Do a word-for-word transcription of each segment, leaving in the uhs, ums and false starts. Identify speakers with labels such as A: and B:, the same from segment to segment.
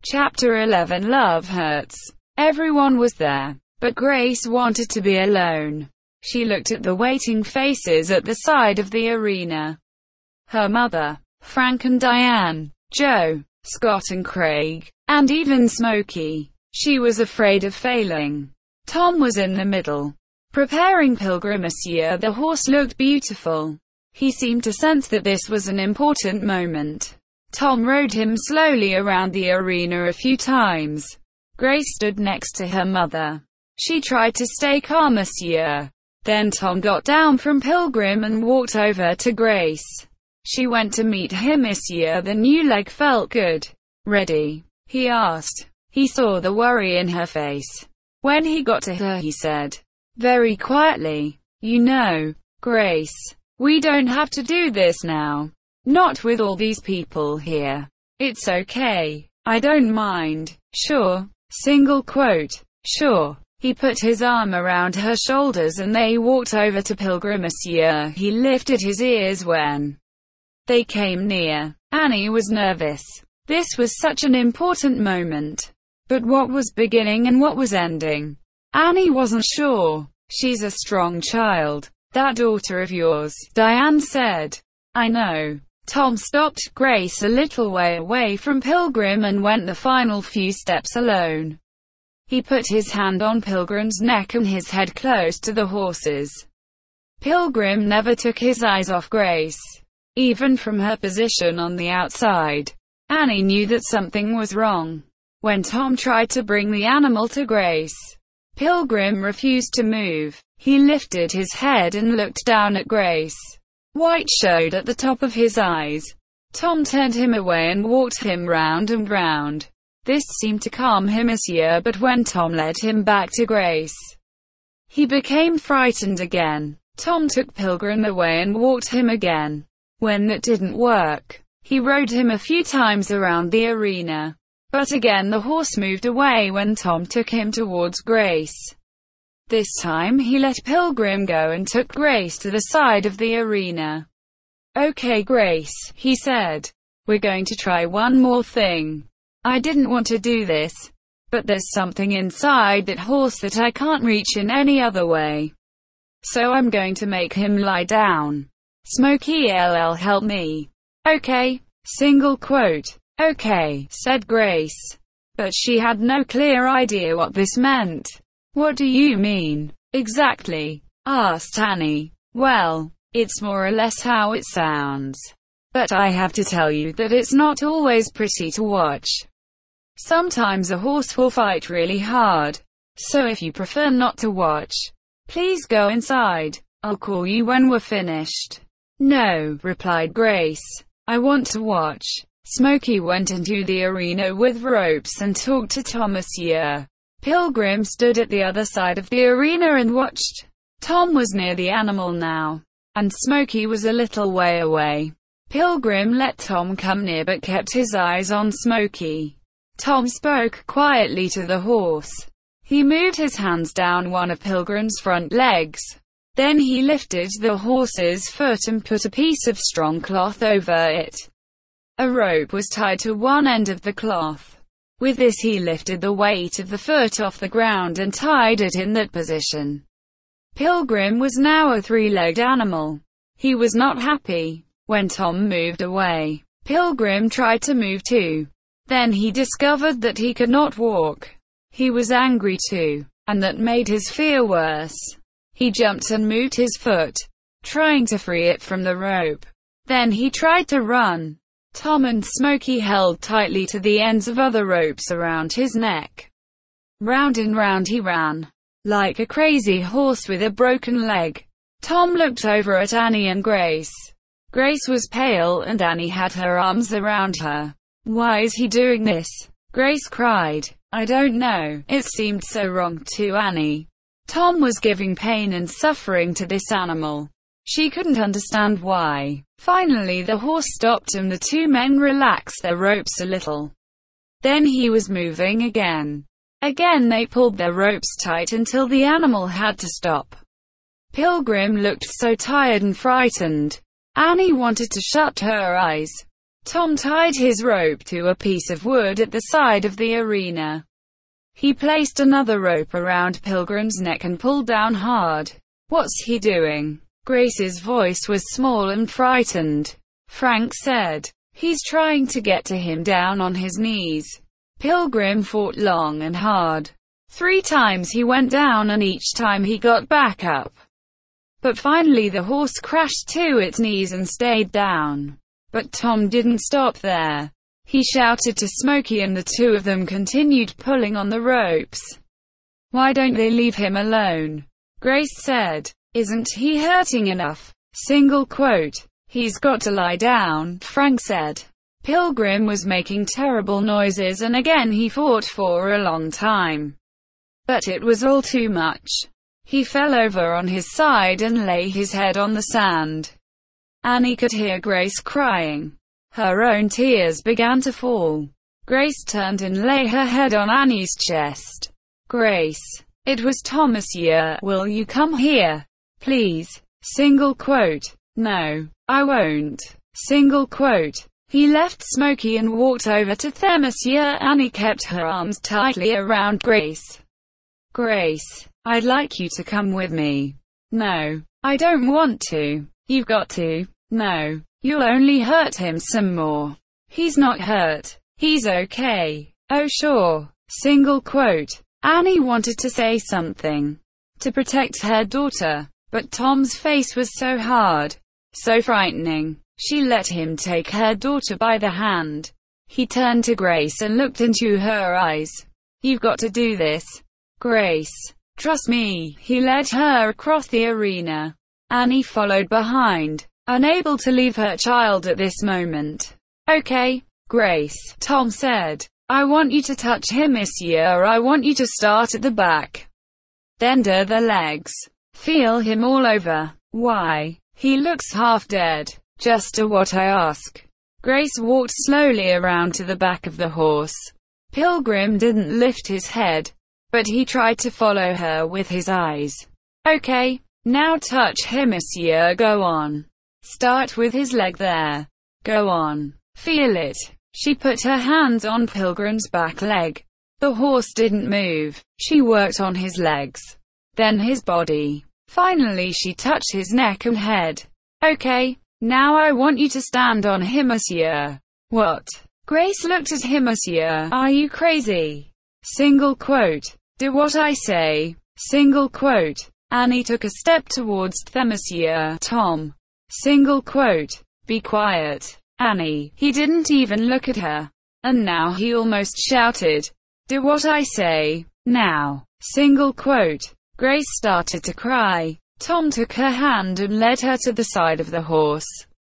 A: Chapter eleven. Love Hurts. Everyone was there, but Grace wanted to be alone. She looked at the waiting faces at the side of the arena. Her mother, Frank and Diane, Joe, Scott and Craig, and even Smokey. She was afraid of failing. Tom was in the middle, preparing Pilgrim Monsieur. The horse looked beautiful. He seemed to sense that this was an important moment. Tom rode him slowly around the arena a few times. Grace stood next to her mother. She tried to stay calm, Monsieur. Then Tom got down from Pilgrim and walked over to Grace. She went to meet him. Monsieur, the new leg felt good. Ready? He asked. He saw the worry in her face. When he got to her, he said, very quietly, "You know, Grace, we don't have to do this now. Not with all these people here. It's okay. I don't mind." Sure. Single quote. Sure. He put his arm around her shoulders and they walked over to Pilgrim Monsieur. He lifted his ears when they came near. Annie was nervous. This was such an important moment. But what was beginning and what was ending? Annie wasn't sure. She's a strong child. That daughter of yours, Diane said. I know. Tom stopped Grace a little way away from Pilgrim and went the final few steps alone. He put his hand on Pilgrim's neck and his head close to the horse's. Pilgrim never took his eyes off Grace, even from her position on the outside. Annie knew that something was wrong. When Tom tried to bring the animal to Grace, Pilgrim refused to move. He lifted his head and looked down at Grace. White showed at the top of his eyes. Tom turned him away and walked him round and round. This seemed to calm him, Monsieur, but when Tom led him back to Grace, he became frightened again. Tom took Pilgrim away and walked him again. When that didn't work, he rode him a few times around the arena. But again the horse moved away when Tom took him towards Grace. This time he let Pilgrim go and took Grace to the side of the arena. Okay, Grace, he said. We're going to try one more thing. I didn't want to do this, but there's something inside that horse that I can't reach in any other way. So I'm going to make him lie down. Smokey L L help me. Okay. Single quote. Okay, said Grace. But she had no clear idea what this meant. What do you mean, exactly? Asked Annie. Well, it's more or less how it sounds. But I have to tell you that it's not always pretty to watch. Sometimes a horse will fight really hard. So if you prefer not to watch, please go inside. I'll call you when we're finished. No, replied Grace. I want to watch. Smokey went into the arena with ropes and talked to Tom. Monsieur. Pilgrim stood at the other side of the arena and watched. Tom was near the animal now, and Smokey was a little way away. Pilgrim let Tom come near but kept his eyes on Smokey. Tom spoke quietly to the horse. He moved his hands down one of Pilgrim's front legs. Then he lifted the horse's foot and put a piece of strong cloth over it. A rope was tied to one end of the cloth. With this he lifted the weight of the foot off the ground and tied it in that position. Pilgrim was now a three-legged animal. He was not happy. When Tom moved away, Pilgrim tried to move too. Then he discovered that he could not walk. He was angry too, and that made his fear worse. He jumped and moved his foot, trying to free it from the rope. Then he tried to run. Tom and Smokey held tightly to the ends of other ropes around his neck. Round and round he ran, like a crazy horse with a broken leg. Tom looked over at Annie and Grace. Grace was pale and Annie had her arms around her. Why is he doing this? Grace cried. I don't know. It seemed so wrong to Annie. Tom was giving pain and suffering to this animal. She couldn't understand why. Finally the horse stopped and the two men relaxed their ropes a little. Then he was moving again. Again they pulled their ropes tight until the animal had to stop. Pilgrim looked so tired and frightened. Annie wanted to shut her eyes. Tom tied his rope to a piece of wood at the side of the arena. He placed another rope around Pilgrim's neck and pulled down hard. "What's he doing?" Grace's voice was small and frightened. Frank said, "He's trying to get to him down on his knees." Pilgrim fought long and hard. Three times he went down and each time he got back up. But finally the horse crashed to its knees and stayed down. But Tom didn't stop there. He shouted to Smokey and the two of them continued pulling on the ropes. "Why don't they leave him alone?" Grace said. "Isn't he hurting enough?" Single quote. "He's got to lie down," Frank said. Pilgrim was making terrible noises and again he fought for a long time. But it was all too much. He fell over on his side and lay his head on the sand. Annie could hear Grace crying. Her own tears began to fall. Grace turned and lay her head on Annie's chest. "Grace." It was Thomasia. "Will you come here? Please." Single quote. "No, I won't." Single quote. He left Smokey and walked over to Thomasia. Annie kept her arms tightly around Grace. "Grace, I'd like you to come with me." "No, I don't want to." "You've got to." "No, you'll only hurt him some more." "He's not hurt. He's okay." "Oh sure." Single quote. Annie wanted to say something to protect her daughter, but Tom's face was so hard, so frightening. She let him take her daughter by the hand. He turned to Grace and looked into her eyes. "You've got to do this, Grace. Trust me." He led her across the arena. Annie followed behind, unable to leave her child at this moment. "Okay, Grace," Tom said. "I want you to touch him, monsieur. I want you to start at the back. Then do the legs. Feel him all over." "Why? He looks half dead." "Just do what I ask." Grace walked slowly around to the back of the horse. Pilgrim didn't lift his head, but he tried to follow her with his eyes. "Okay, now touch him, monsieur. Go on. Start with his leg there. Go on. Feel it." She put her hands on Pilgrim's back leg. The horse didn't move. She worked on his legs, then his body. Finally she touched his neck and head. "Okay, now I want you to stand on him, monsieur." "What?" Grace looked at him. "Monsieur, are you crazy?" Single quote. "Do what I say." Single quote. Annie took a step towards the monsieur Tom. Single quote. "Be quiet, Annie." He didn't even look at her. And now he almost shouted, "Do what I say, now." Single quote. Grace started to cry. Tom took her hand and led her to the side of the horse.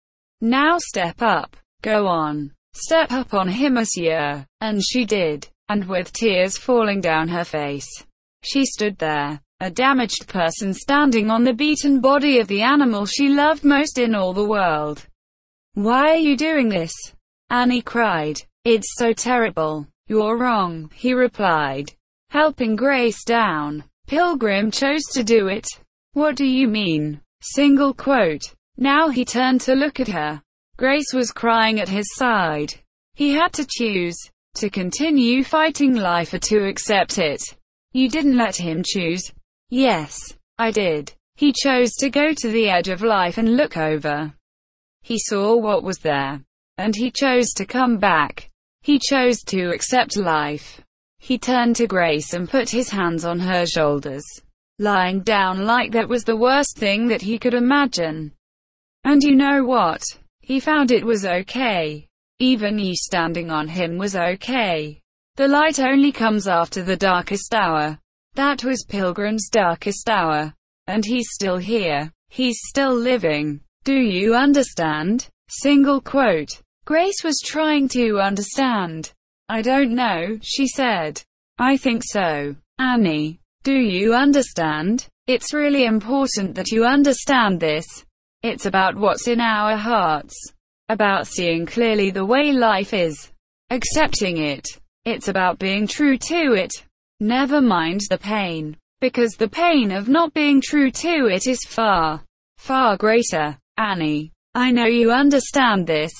A: "Now step up. Go on. Step up on him, monsieur." And she did. And with tears falling down her face, she stood there, a damaged person standing on the beaten body of the animal she loved most in all the world. "Why are you doing this?" Annie cried. "It's so terrible." "You're wrong," he replied, helping Grace down. "Pilgrim chose to do it." "What do you mean?" Single quote. Now he turned to look at her. Grace was crying at his side. He had to choose, to continue fighting life or to accept it. "You didn't let him choose." "Yes, I did. He chose to go to the edge of life and look over. He saw what was there, and he chose to come back. He chose to accept life." He turned to Grace and put his hands on her shoulders. Lying down like that was the worst thing that he could imagine. And you know what? He found it was okay. Even you standing on him was okay. The light only comes after the darkest hour. That was Pilgrim's darkest hour. And he's still here. He's still living. Do you understand? Single quote. Grace was trying to understand. "I don't know," she said. "I think so. Annie, do you understand? It's really important that you understand this. It's about what's in our hearts. About seeing clearly the way life is. Accepting it. It's about being true to it. Never mind the pain. Because the pain of not being true to it is far, far greater. Annie, I know you understand this."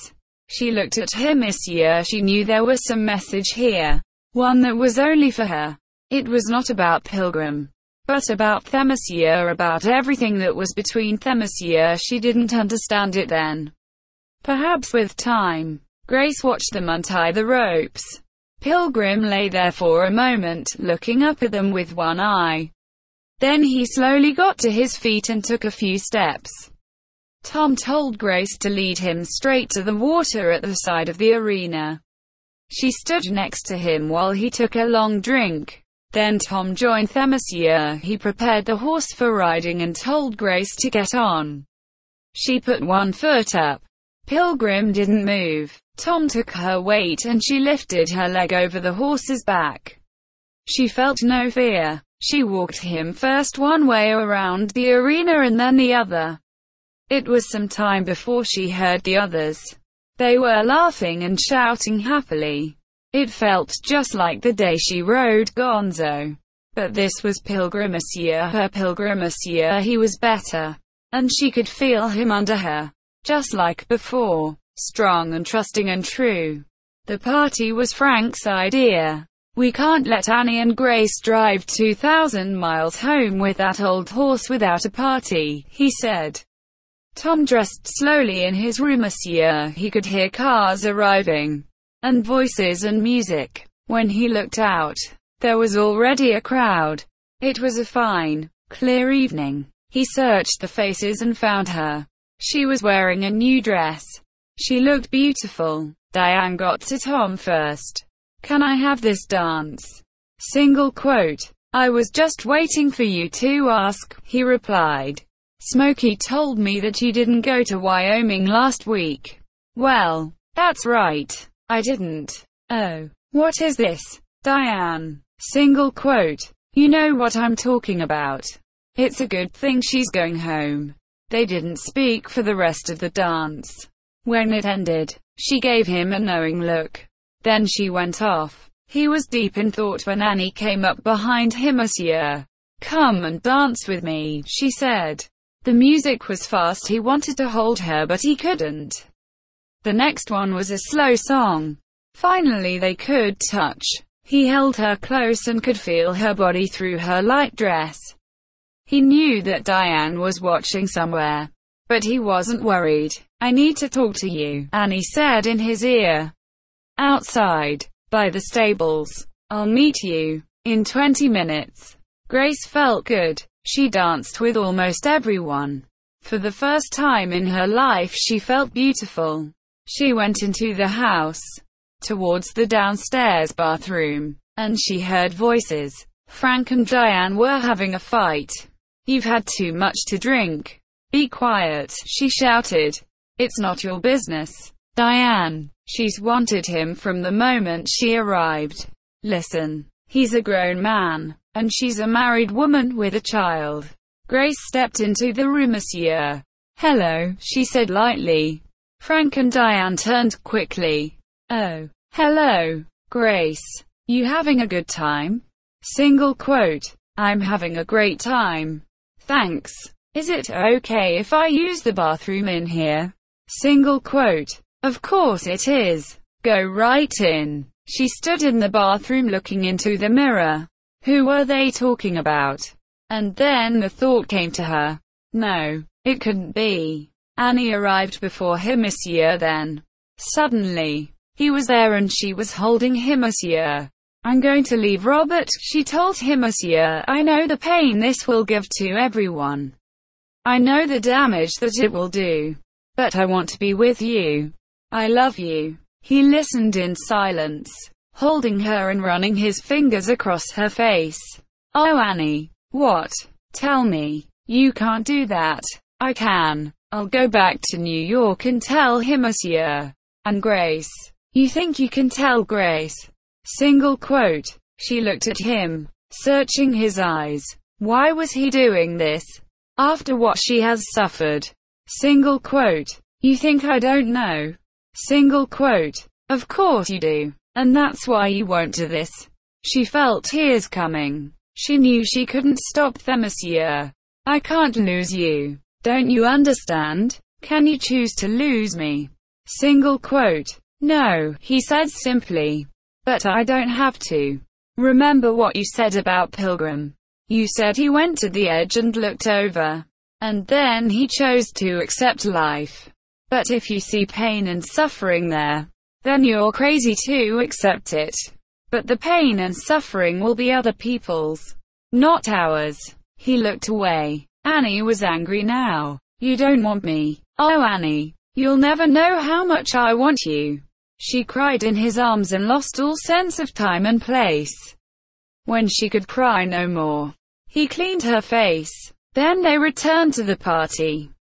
A: She looked at him, Monsieur. She knew there was some message here. One that was only for her. It was not about Pilgrim, but about them, Monsieur, about everything that was between them, Monsieur. She didn't understand it then. Perhaps with time. Grace watched them untie the ropes. Pilgrim lay there for a moment, looking up at them with one eye. Then he slowly got to his feet and took a few steps. Tom told Grace to lead him straight to the water at the side of the arena. She stood next to him while he took a long drink. Then Tom joined them, Monsieur. He prepared the horse for riding and told Grace to get on. She put one foot up. Pilgrim didn't move. Tom took her weight and she lifted her leg over the horse's back. She felt no fear. She walked him first one way around the arena and then the other. It was some time before she heard the others. They were laughing and shouting happily. It felt just like the day she rode Gonzo. But this was Pilgrim, Monsieur, her Pilgrim, Monsieur. He was better. And she could feel him under her. Just like before. Strong and trusting and true. The party was Frank's idea. We can't let Annie and Grace drive two thousand miles home with that old horse without a party, he said. Tom dressed slowly in his room, Monsieur. He could hear cars arriving, and voices and music. When he looked out, there was already a crowd. It was a fine, clear evening. He searched the faces and found her. She was wearing a new dress. She looked beautiful. Diane got to Tom first. Can I have this dance? Single quote. I was just waiting for you to ask, he replied. Smokey told me that you didn't go to Wyoming last week. Well, that's right. I didn't. Oh. What is this? Diane. Single quote. You know what I'm talking about. It's a good thing she's going home. They didn't speak for the rest of the dance. When it ended, she gave him a knowing look. Then she went off. He was deep in thought when Annie came up behind him. Monsieur. Come and dance with me, she said. The music was fast. He wanted to hold her but he couldn't. The next one was a slow song. Finally they could touch. He held her close and could feel her body through her light dress. He knew that Diane was watching somewhere. But he wasn't worried. I need to talk to you, Annie said in his ear. Outside, by the stables. I'll meet you in twenty minutes. Grace felt good. She danced with almost everyone. For the first time in her life she felt beautiful. She went into the house, towards the downstairs bathroom, and she heard voices. Frank and Diane were having a fight. You've had too much to drink. Be quiet, she shouted. It's not your business. Diane. She's wanted him from the moment she arrived. Listen. He's a grown man, and she's a married woman with a child. Grace stepped into the room. Monsieur. Hello, she said lightly. Frank and Diane turned quickly. Oh. Hello, Grace. You having a good time? Single quote. I'm having a great time. Thanks. Is it okay if I use the bathroom in here? Single quote. Of course it is. Go right in. She stood in the bathroom looking into the mirror. Who were they talking about? And then the thought came to her. No, it couldn't be. Annie arrived before him. Monsieur. Then, suddenly, he was there and she was holding him. Monsieur. I'm going to leave Robert, she told him. Monsieur, I know the pain this will give to everyone. I know the damage that it will do. But I want to be with you. I love you. He listened in silence, holding her and running his fingers across her face. Oh Annie. What? Tell me. You can't do that. I can. I'll go back to New York and tell him. Monsieur. And Grace. You think you can tell Grace? Single quote. She looked at him, searching his eyes. Why was he doing this? After what she has suffered. Single quote. You think I don't know? Single quote. Of course you do. And that's why you won't do this. She felt tears coming. She knew she couldn't stop them. Monsieur. I can't lose you. Don't you understand? Can you choose to lose me? Single quote. No, he said simply. But I don't have to. Remember what you said about Pilgrim. You said he went to the edge and looked over. And then he chose to accept life. But if you see pain and suffering there, then you're crazy to accept it. But the pain and suffering will be other people's, not ours. He looked away. Annie was angry now. You don't want me. Oh, Annie. You'll never know how much I want you. She cried in his arms and lost all sense of time and place. When she could cry no more, he cleaned her face. Then they returned to the party.